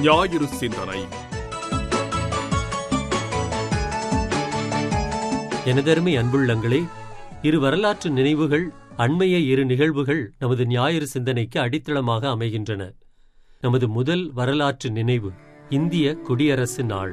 ஞாயிறு சிந்தனை. எனதருமை அன்புள்ளங்களே, இரு வரலாற்று நினைவுகள், அண்மைய இரு நிகழ்வுகள் நமது ஞாயிறு சிந்தனைக்கு அடித்தளமாக அமைகின்றன. நமது முதல் வரலாற்று நினைவு இந்திய குடியரசு நாள்.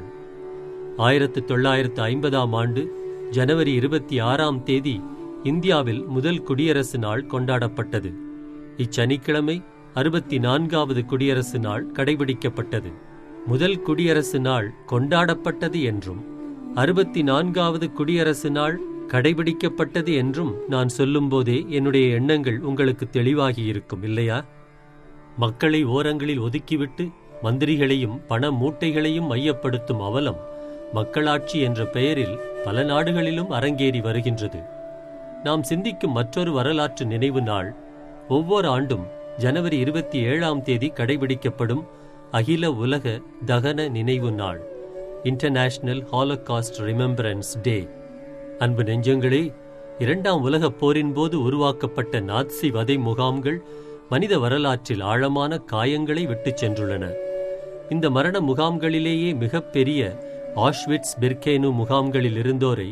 1950ஆம் ஆண்டு ஜனவரி 26ஆம் தேதி இந்தியாவில் முதல் குடியரசு நாள் கொண்டாடப்பட்டது. இச்சனிக்கிழமை 64வது குடியரசு நாள் கடைபிடிக்கப்பட்டது. முதல் குடியரசு நாள் கொண்டாடப்பட்டது என்றும் 64வது குடியரசு நாள் கடைபிடிக்கப்பட்டது என்றும் நான் சொல்லும்போதே என்னுடைய எண்ணங்கள் உங்களுக்கு தெளிவாகியிருக்கும், இல்லையா? மக்களை ஓரங்களில் ஒதுக்கிவிட்டு மந்திரிகளையும் பண மூட்டைகளையும் மையப்படுத்தும் அவலம் மக்களாட்சி என்ற பெயரில் பல நாடுகளிலும் அரங்கேறி வருகின்றது. நாம் சிந்திக்கும் மற்றொரு வரலாற்று நினைவு நாள் ஒவ்வொரு ஆண்டும் ஜனவரி 27ஆம் தேதி கடைபிடிக்கப்படும் அகில உலக தகன நினைவு நாள், இன்டர்நேஷனல் ஹாலோகாஸ்ட் ரிமெம்பரன்ஸ் டே. அன்பு நெஞ்சங்களே, 2ஆம் உலகப் போரின் போது உருவாக்கப்பட்ட நாட்சி வதை முகாம்கள் மனித வரலாற்றில் ஆழமான காயங்களை விட்டுச் சென்றுள்ளன. இந்த மரண முகாம்களிலேயே மிகப்பெரிய ஆஷ்விட்ஸ் பிர்கேனு முகாம்களில் இருந்தோரை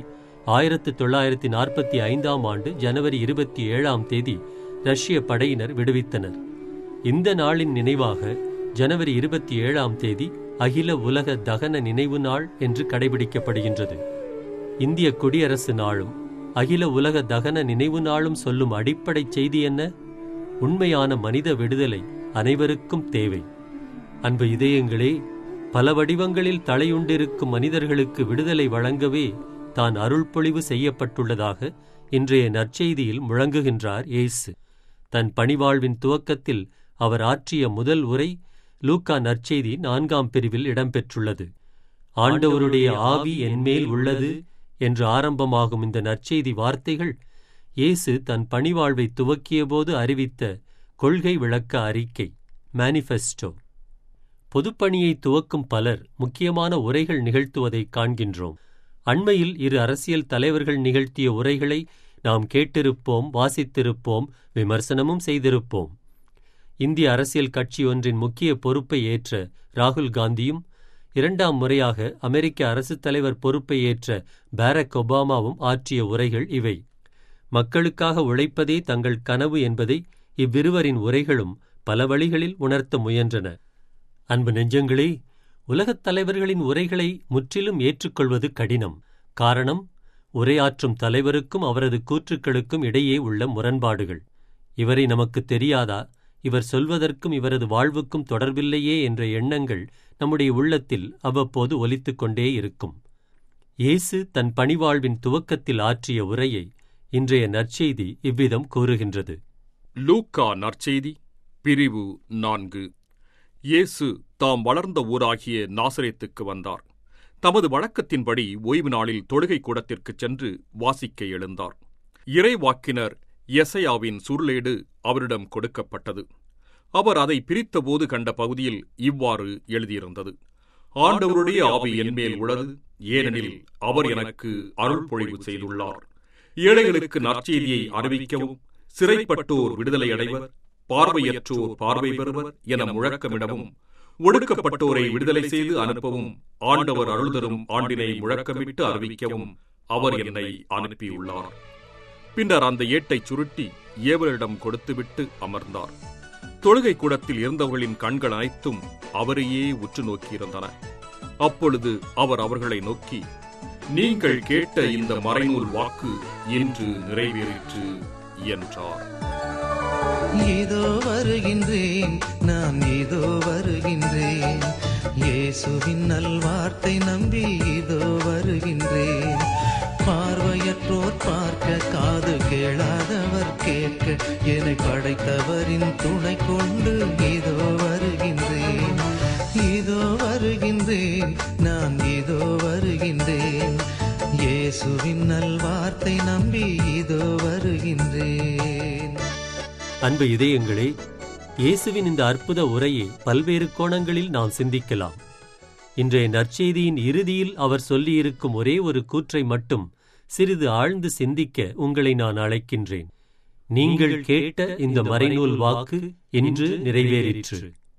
1945ஆம் ஆண்டு ஜனவரி 27ஆம் தேதி ரஷ்ய படையினர் விடுவித்தனர். இந்த நாளின் நினைவாக ஜனவரி 27ஆம் தேதி அகில உலக தகன நினைவு நாள் என்று கடைபிடிக்கப்படுகின்றது. இந்திய குடியரசு நாளும் அகில உலக தகன நினைவு நாளும் சொல்லும் அடிப்படை செய்தி என்ன? உண்மையான மனித விடுதலை அனைவருக்கும் தேவை. அன்பு இதயங்களே, பல வடிவங்களில் தலையுண்டிருக்கும் மனிதர்களுக்கு விடுதலை வழங்கவே தான் அருள்பொழிவு செய்யப்பட்டுள்ளதாக இன்றைய நற்செய்தியில் முழங்குகின்றார் இயேசு. தன் பணிவாழ்வின் துவக்கத்தில் அவர் ஆற்றிய முதல் உரை லூக்கா நற்செய்தி 4ஆம் பிரிவில் இடம்பெற்றுள்ளது. ஆண்டவருடைய ஆவி என்மேல் உள்ளது என்று ஆரம்பமாகும் இந்த நற்செய்தி வார்த்தைகள் இயேசு தன் பணிவாழ்வை துவக்கியபோது அறிவித்த கொள்கை விளக்க அறிக்கை, மேனிஃபெஸ்டோ. பொதுப்பணியை துவக்கும் பலர் முக்கியமான உரைகள் நிகழ்த்துவதை காண்கின்றோம். அண்மையில் இரு அரசியல் தலைவர்கள் நிகழ்த்திய உரைகளை நாம் கேட்டிருப்போம், வாசித்திருப்போம், விமர்சனமும் செய்திருப்போம். இந்திய அரசியல் கட்சி ஒன்றின் முக்கிய பொறுப்பை ஏற்ற ராகுல் காந்தியும் 2ஆம் முறையாக அமெரிக்க அரசுத் தலைவர் பொறுப்பை ஏற்ற பாரக் ஒபாமாவும் ஆற்றிய உரைகள் இவை. மக்களுக்காக உழைப்பதே தங்கள் கனவு என்பதை இவ்விருவரின் உரைகளும் பல வழிகளில் உணர்த்த முயன்றன. அன்பு நெஞ்சங்களே, உலகத் தலைவர்களின் உரைகளை முற்றிலும் ஏற்றுக்கொள்வது கடினம். காரணம், உரையாற்றும் தலைவருக்கும் அவரது கூற்றுக்களுக்கும் இடையே உள்ள முரண்பாடுகள். இவரை நமக்கு தெரியாதா, இவர் சொல்வதற்கும் இவரது வாழ்வுக்கும் தொடர்பில்லையே என்ற எண்ணங்கள் நம்முடைய உள்ளத்தில் அவ்வப்போது ஒலித்துக் கொண்டே இருக்கும். இயேசு தன் பணிவாழ்வின் துவக்கத்தில் ஆற்றிய உரையை இன்றைய நற்செய்தி இவ்விதம் கூறுகின்றது. லூக்கா நற்செய்தி பிரிவு 4. இயேசு தாம் வளர்ந்த ஊராகிய நாசரேத்துக்கு வந்தார். தமது வழக்கத்தின்படி ஓய்வு நாளில் தொழுகை கூடத்திற்குச் சென்று வாசிக்க எழுந்தார். இறைவாக்கினர் எசையாவின் சுருளேடு அவரிடம் கொடுக்கப்பட்டது. அவர் அதை பிரித்தபோது கண்ட பகுதியில் இவ்வாறு எழுதியிருந்தது: ஆண்டவருடைய ஆவி என்மேல் உள்ளது, ஏனெனில் அவர் எனக்கு அருள்பொழிவு செய்துள்ளார். ஏழைகளுக்கு நற்செய்தியை அறிவிக்கவும், சிறைப்பட்டோர் விடுதலை அடைவர், பார்வையற்றோர் பார்வை பெறுவர் என முழக்கமிடவும், ஒடுக்கப்பட்டோரை விடுதலை செய்து அனுப்பவும், ஆண்டவர் அருள்தரும் ஆண்டினை முழக்கமிட்டு அறிவிக்கவும் அவர் என்னை அனுப்பியுள்ளார். பின்னர் அந்த ஏட்டை சுருட்டி ஏவலிடம் கொடுத்துவிட்டு அமர்ந்தார். தொழுகை கூடத்தில் இருந்தவர்களின் கண்கள் அனைத்தும் அவரையே உற்று நோக்கியிருந்தன. அப்பொழுது அவர் அவர்களை நோக்கி, நீங்கள் கேட்ட இந்த மறைநூல் வாக்கு இன்று நிறைவேறிற்று என்றார். இதோ வருகின்றேன், நான் இதோ வருகின்றேன், இயேசுவின் நல்வார்த்தை நம்பி இதோ வருகின்றேன். பார்வையற்றோர் பார்க்க, காது கேளாதவர் கேட்க, என்னை படைத்தவரின் துணை கொண்டு இதோ வருகின்றேன். இதோ வருகின்றேன், நான் இதோ வருகின்றேன், இயேசுவின் நல்வார்த்தை நம்பி இதோ வருகின்றேன். அன்பு இதயங்களே, இயேசுவின் இந்த அற்புத உரையை பல்வேறு கோணங்களில் நாம் சிந்திக்கலாம். இன்றைய நற்செய்தியின் இறுதியில் அவர் சொல்லியிருக்கும் ஒரே ஒரு கூற்றை மட்டும் சிறிது ஆழ்ந்து சிந்திக்க உங்களை நான் அழைக்கின்றேன். நீங்கள் கேட்ட இந்த மறைநூல் வாக்கு இன்று நிறைவேறிற்று.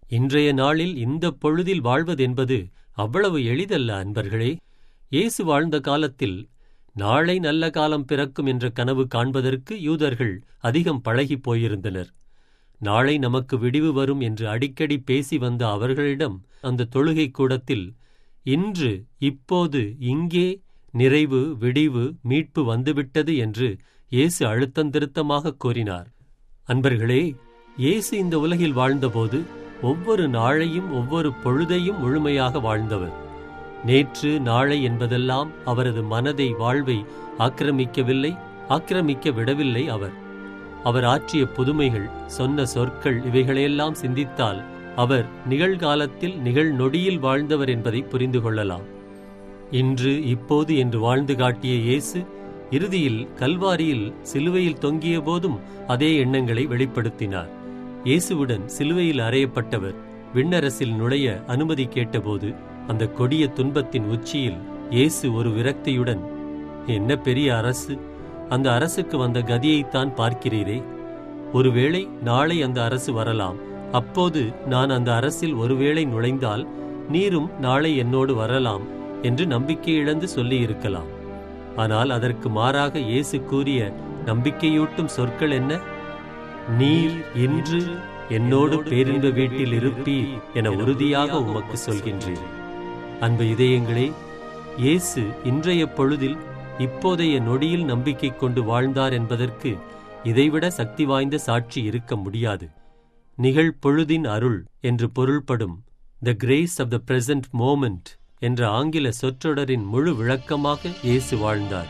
இன்றைய நாளில் இந்த பொழுதில் வாழ்வதென்பது அவ்வளவு எளிதல்ல அன்பர்களே. இயேசு வாழ்ந்த காலத்தில் நாளை நல்ல காலம் பிறக்கும் என்ற கனவு காண்பதற்கு யூதர்கள் அதிகம் பழகிப் போயிருந்தனர். நாளை நமக்கு விடிவு வரும் என்று அடிக்கடி பேசி வந்த அவர்களிடம் அந்த தொழுகை கூடத்தில் இன்று இப்போது இங்கே நிறைவு, விடிவு, மீட்பு வந்துவிட்டது என்று இயேசு அழுத்தந்திருத்தமாக கூறினார். அன்பர்களே, இயேசு இந்த உலகில் வாழ்ந்தபோது ஒவ்வொரு நாளையும் ஒவ்வொரு பொழுதையும் முழுமையாக வாழ்ந்தவர். நேற்று நாளை என்பதெல்லாம் அவரது மனதை, வாழ்வை ஆக்கிரமிக்கவில்லை, ஆக்கிரமிக்க விடவில்லை. அவர் ஆற்றிய புதுமைகள், சொன்ன சொற்கள், இவைகளையெல்லாம் சிந்தித்தால் அவர் நிகழ்காலத்தில் நிகழ்நொடியில் வாழ்ந்தவர் என்பதை புரிந்து கொள்ளலாம். இன்று இப்போது என்று வாழ்ந்து காட்டிய இயேசு இறுதியில் கல்வாரியில் சிலுவையில் தொங்கிய போதும் அதே எண்ணங்களை வெளிப்படுத்தினார். இயேசுவுடன் சிலுவையில் அறையப்பட்டவர் விண்ணரசில் நுழைய அனுமதி கேட்டபோது அந்த கொடிய துன்பத்தின் உச்சியில் இயேசு ஒரு விரக்தியுடன், என்ன பெரிய அரசு, அந்த அரசுக்கு வந்த கதியைத்தான் பார்க்கிறீரே. ஒருவேளை நாளை அந்த அரசு வரலாம். அப்போது நான் அந்த அரசில் ஒருவேளை நுழைந்தால் நீரும் நாளை என்னோடு வரலாம் என்று நம்பிக்கை இழந்து சொல்லியிருக்கலாம். ஆனால் அதற்கு மாறாக இயேசு கூறிய நம்பிக்கையூட்டும் சொற்கள் என்ன? நீர் இன்று என்னோடு பேரின்ப வீட்டில் இருப்பீர் என உறுதியாக உமக்கு சொல்கின்றேன். அன்பு இதயங்களே, இயேசு இன்றைய பொழுதில் இப்போதைய நொடியில் நம்பிக்கை கொண்டு வாழ்ந்தார் என்பதற்கு இதைவிட சக்தி வாய்ந்த சாட்சி இருக்க முடியாது. நிகழ்பொழுதின் அருள் என்று பொருள்படும் the grace of the present moment என்ற ஆங்கில சொற்றொடரின் முழு விளக்கமாக இயேசு வாழ்ந்தார்.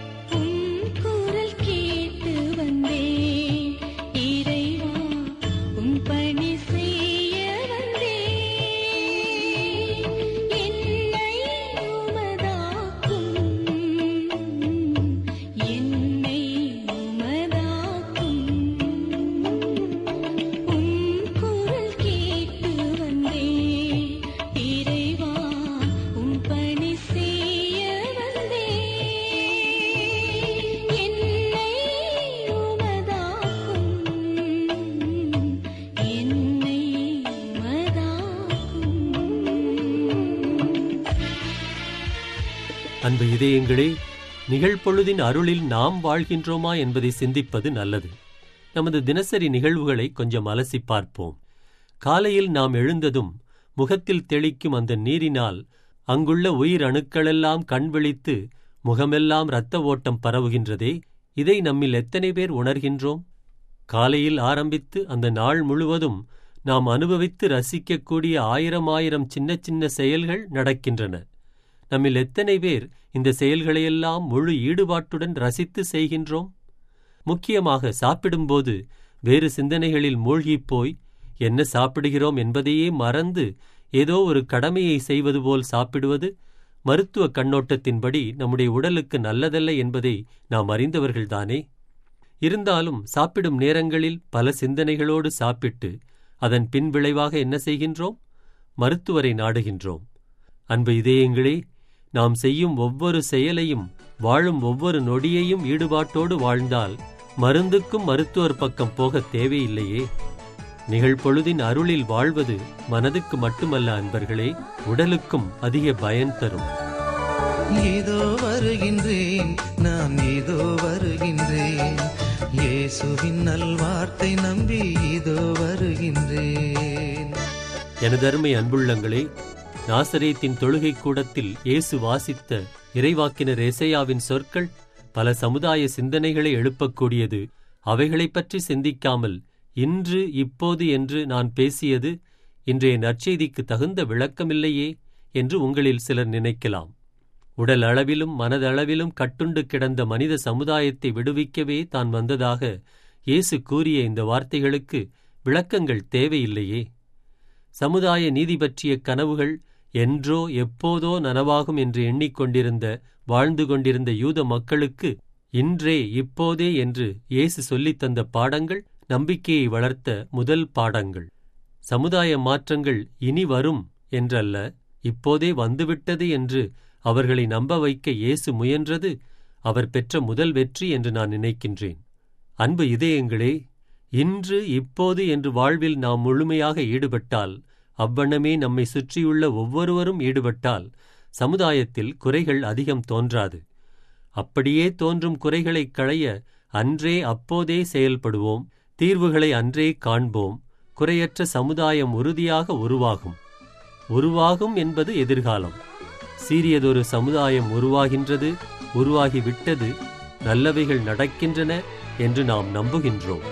அன்பு இதயங்களே, நிகழ்பொழுதின் அருளில் நாம் வாழ்கின்றோமா என்பதை சிந்திப்பது நல்லது. நமது தினசரி நிகழ்வுகளை கொஞ்சம் அலசி பார்ப்போம். காலையில் நாம் எழுந்ததும் முகத்தில் தெளிக்கும் அந்த நீரினால் அங்குள்ள உயிர் அணுக்களெல்லாம் கண் விழித்து முகமெல்லாம் இரத்த ஓட்டம் பரவுகின்றதே, இதை நம்மில் எத்தனை பேர் உணர்கின்றோம்? காலையில் ஆரம்பித்து அந்த நாள் முழுவதும் நாம் அனுபவித்து ரசிக்கக்கூடிய ஆயிரம் சின்ன சின்ன செயல்கள் நடக்கின்றன. நம்மில் எத்தனை பேர் இந்த செயல்களையெல்லாம் முழு ஈடுபாட்டுடன் ரசித்து செய்கின்றோம்? முக்கியமாக சாப்பிடும்போது வேறு சிந்தனைகளில் மூழ்கிப்போய் என்ன சாப்பிடுகிறோம் என்பதையே மறந்து ஏதோ ஒரு கடமையை செய்வது போல் சாப்பிடுவது மருத்துவ கண்ணோட்டத்தின்படி நம்முடைய உடலுக்கு நல்லதல்ல என்பதை நாம் அறிந்தவர்கள்தானே. இருந்தாலும் சாப்பிடும் நேரங்களில் பல சிந்தனைகளோடு சாப்பிட்டு அதன் பின்விளைவாக என்ன செய்கின்றோம்? மருத்துவரை நாடுகின்றோம். அன்பு இதயங்களே, நாம் செய்யும் ஒவ்வொரு செயலையும், வாழும் ஒவ்வொரு நொடியையும் ஈடுபாட்டோடு வாழ்ந்தால் மருந்துக்கும் மருத்துவர் பக்கம் போக தேவையில்லையே. நிகழ்பொழுதின் அருளில் வாழ்வது மனதுக்கு மட்டுமல்ல அன்பர்களே, உடலுக்கும் அதிக பயன் தரும். இதோ வருகின்றேன், நான் இதோ வருகின்றேன், இயேசுவின் நல்வார்த்தை நம்பி இதோ வருகின்றேன். எனதருமை அன்புள்ளங்களே, நாசரேத்தின் தொழுகை கூடத்தில் இயேசு வாசித்த இறைவாக்கினர் எசையாவின் சொற்கள் பல சமுதாய சிந்தனைகளை எழுப்பக்கூடியது. அவைகளைப் பற்றி சிந்திக்காமல் இன்று இப்போது என்று நான் பேசியது இன்றைய நற்செய்திக்கு தகுந்த விளக்கமில்லையே என்று உங்களில் சிலர் நினைக்கலாம். உடல் அளவிலும் மனதளவிலும் கட்டுண்டு கிடந்த மனித சமுதாயத்தை விடுவிக்கவே தான் வந்ததாக இயேசு கூறிய இந்த வார்த்தைகளுக்கு விளக்கங்கள் தேவையில்லையே. சமுதாய நீதி பற்றிய கனவுகள் என்றோ எப்போதோ நனவாகும் என்று எண்ணிக்கொண்டிருந்த வாழ்ந்து கொண்டிருந்த யூத மக்களுக்கு இன்றே இப்போதே என்று இயேசு சொல்லித்தந்த பாடங்கள் நம்பிக்கையை வளர்த்த முதல் பாடங்கள். சமுதாய மாற்றங்கள் இனி வரும் என்றல்ல, இப்போதே வந்துவிட்டது என்று அவர்களை நம்ப வைக்க இயேசு முயன்றது அவர் பெற்ற முதல் வெற்றி என்று நான் நினைக்கின்றேன். அன்பு இதயங்களே, இன்று இப்போது என்று வாழ்வில் நாம் முழுமையாக ஈடுபட்டால் அவ்வண்ணமே நம்மை சுற்றியுள்ள ஒவ்வொருவரும் ஈடுபட்டால் சமுதாயத்தில் குறைகள் அதிகம் தோன்றாது. அப்படியே தோன்றும் குறைகளைக் களைய அன்றே அப்போதே செயல்படுவோம், தீர்வுகளை அன்றே காண்போம். குறையற்ற சமுதாயம் உறுதியாக உருவாகும் என்பது எதிர்காலம். சீரியதொரு சமுதாயம் உருவாகின்றது, உருவாகிவிட்டது, நல்லவைகள் நடக்கின்றன என்று நாம் நம்புகின்றோம்.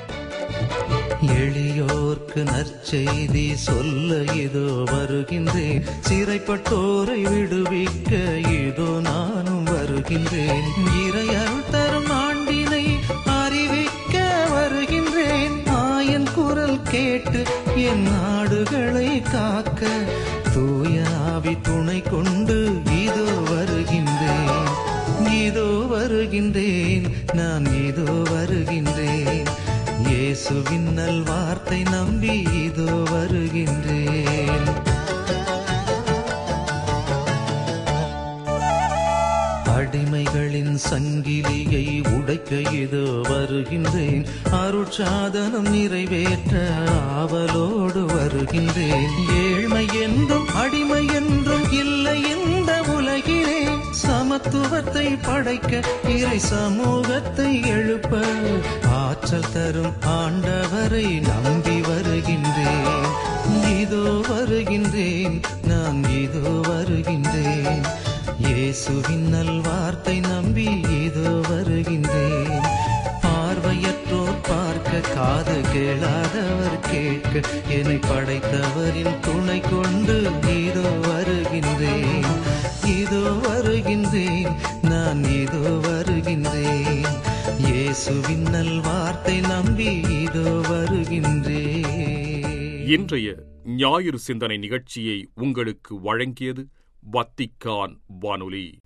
எளியோர்க்கு நற்செய்தி சொல்ல இதோ வருகின்றேன், சிறைப்பட்டோரை விடுவிக்க இதோ நானும் வருகின்றேன், இறையருள் தரும் ஆண்டினை அறிவிக்க வருகின்றேன், ஆயன் குரல் கேட்டு என் நாடுகளை காக்க தூய ஆவி துணை கொண்டு இதோ வருகின்றேன், இதோ வருகின்றேன், நான் இதோ வருகின்றேன், இயேசுவின் நல்வார்த்தை நம்பி இதோ வருகின்றேன். அடிமைகளின் சங்கிலியை உடைக்க இதோ வருகின்றேன், அருட்சாதனம் நிறைவேற்ற ஆவலோடு வருகின்றேன், ஏழ்மை என்றும் அடிமை என்றும் இல்லை இந்த உலகிலே, சமத்துவத்தை படைக்க இறை சமூகத்தை எழுப்ப ஆற்றல் தரும் ஆண்டவரை நம்பி வருகின்றேன், இதோ வருகின்றேன், நான் இதோ வருகின்றேன், இயேசுவின் நல்வார்த்தை நம்பி இதோ வருகின்றேன், பார்வையற்றோர் பார்க்க, காது கேளாதவர் கேட்க, என்னை படைத்தவரின் துணை கொண்டு இதோ வருகின்றேன், இதோ வருகின்றேன், நான் இதோ வருகின்றேன், இயேசுவின் நல்வார்த்தை நம்பி இதோ வருகின்றேன். இன்றைய ஞாயிறு சிந்தனை நிகழ்ச்சியை உங்களுக்கு வழங்கியது வத்திக்கான் வானொலி.